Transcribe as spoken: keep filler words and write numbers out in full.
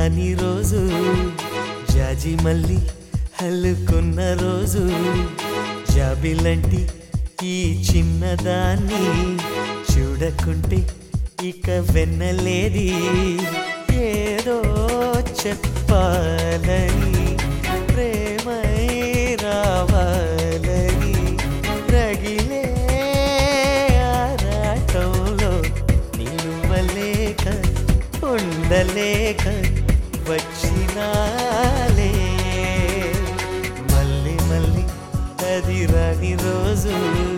రాని రోజు జాజి మల్లి హల్లుకున్న రోజు జాబిలంటి ఈ చిన్నదాన్ని చూడకుంటే ఇక వెన్నలేది ఏదో చెప్పాలని ప్రేమై రావాలని రగిలే ఆరాటంలో నిలువలేక ఉండలేక వచ్చినాలే మళ్ళీ మళ్ళీ అది రాని రోజు